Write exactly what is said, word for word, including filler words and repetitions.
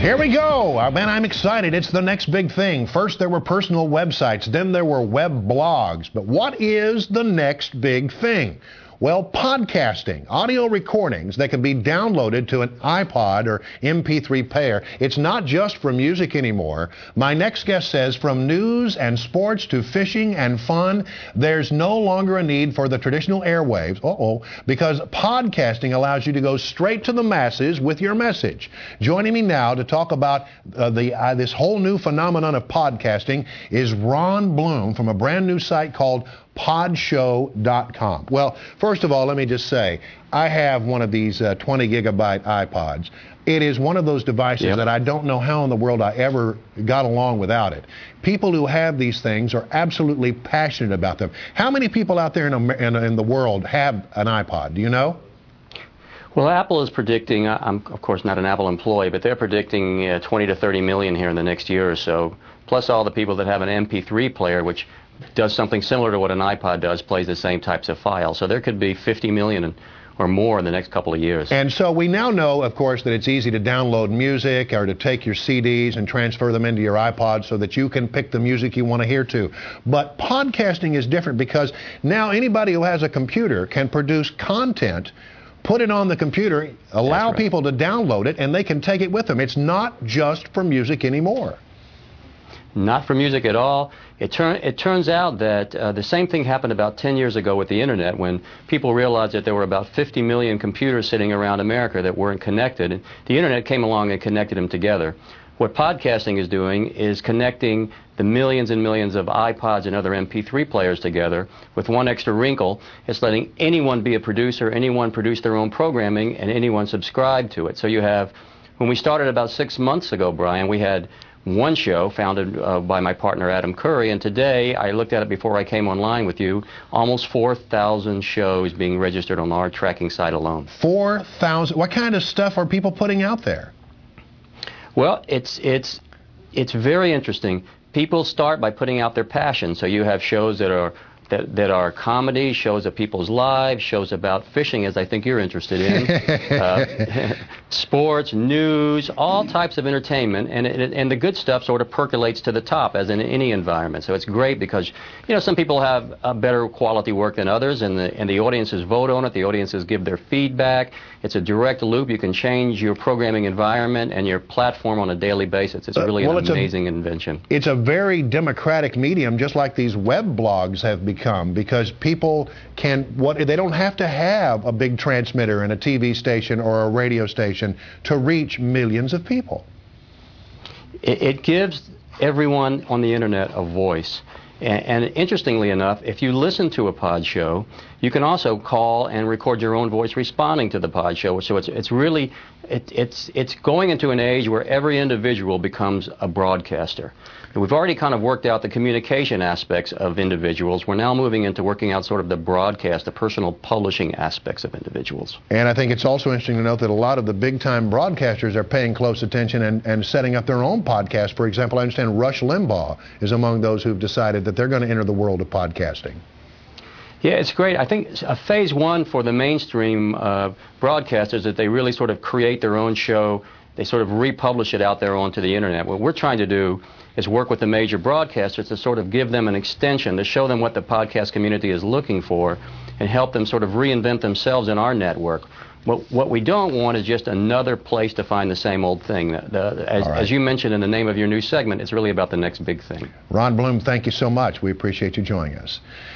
Here we go. Uh, man, I'm excited. It's the next big thing. First, there were personal websites. Then there were web blogs. But what is the next big thing? Well, podcasting, audio recordings that can be downloaded to an iPod or M P three player. It's not just for music anymore. My next guest says from news and sports to fishing and fun, there's no longer a need for the traditional airwaves, uh-oh, because podcasting allows you to go straight to the masses with your message. Joining me now to talk about uh, the uh, this whole new phenomenon of podcasting is Ron Bloom from a brand new site called Podshow dot com. Well, first of all, let me just say, I have one of these uh, twenty gigabyte iPods. It is one of those devices yep. that I don't know how in the world I ever got along without it. People who have these things are absolutely passionate about them. How many people out there in, in, in the world have an iPod? Do you know? Well, Apple is predicting, I'm of course not an Apple employee, but they're predicting uh, twenty to thirty million here in the next year or so, plus all the people that have an M P three player, which does something similar to what an iPod does, plays the same types of files. So there could be fifty million or more in the next couple of years. And so we now know, of course, that it's easy to download music or to take your C Ds and transfer them into your iPod so that you can pick the music you want to hear to. But podcasting is different because now anybody who has a computer can produce content, put it on the computer, allow right. people to download it, and they can take it with them. It's not just for music anymore. Not for music at all. It, turn, it turns out that uh, the same thing happened about ten years ago with the Internet when people realized that there were about fifty million computers sitting around America that weren't connected. And the Internet came along and connected them together. What podcasting is doing is connecting the millions and millions of iPods and other M P three players together with one extra wrinkle. It's letting anyone be a producer, anyone produce their own programming, and anyone subscribe to it. So you have, when we started about six months ago, Brian, we had one show founded uh, by my partner Adam Curry, and today, I looked at it before I came online with you, almost four thousand shows being registered on our tracking site alone. four thousand? What kind of stuff are people putting out there? Well, it's, it's, it's very interesting. People start by putting out their passion. So you have shows that are That, that are comedy, shows of people's lives, shows about fishing, as I think you're interested in, uh, sports, news, all types of entertainment, and, it, and the good stuff sort of percolates to the top, as in any environment. So it's great because, you know, some people have a better quality work than others, and the, and the audiences vote on it, the audiences give their feedback. It's a direct loop. You can change your programming environment and your platform on a daily basis. It's really uh, well, an it's amazing a, invention. It's a very democratic medium, just like these web blogs have become. Become because people can what they don't have to have a big transmitter and a T V station or a radio station to reach millions of people. It, it gives everyone on the Internet a voice. And, and interestingly enough, if you listen to a pod show, you can also call and record your own voice responding to the pod show. So it's, it's really, it, it's, it's going into an age where every individual becomes a broadcaster. And we've already kind of worked out the communication aspects of individuals. We're now moving into working out sort of the broadcast, the personal publishing aspects of individuals. And I think it's also interesting to note that a lot of the big-time broadcasters are paying close attention and, and setting up their own podcast. For example, I understand Rush Limbaugh is among those who've decided that they're going to enter the world of podcasting. Yeah, it's great. I think uh, phase one for the mainstream uh, broadcasters is that they really sort of create their own show. They sort of republish it out there onto the Internet. What we're trying to do is work with the major broadcasters to sort of give them an extension, to show them what the podcast community is looking for and help them sort of reinvent themselves in our network. What, what we don't want is just another place to find the same old thing. The, the, as, right. as you mentioned in the name of your new segment, it's really about the next big thing. Ron Bloom, thank you so much. We appreciate you joining us.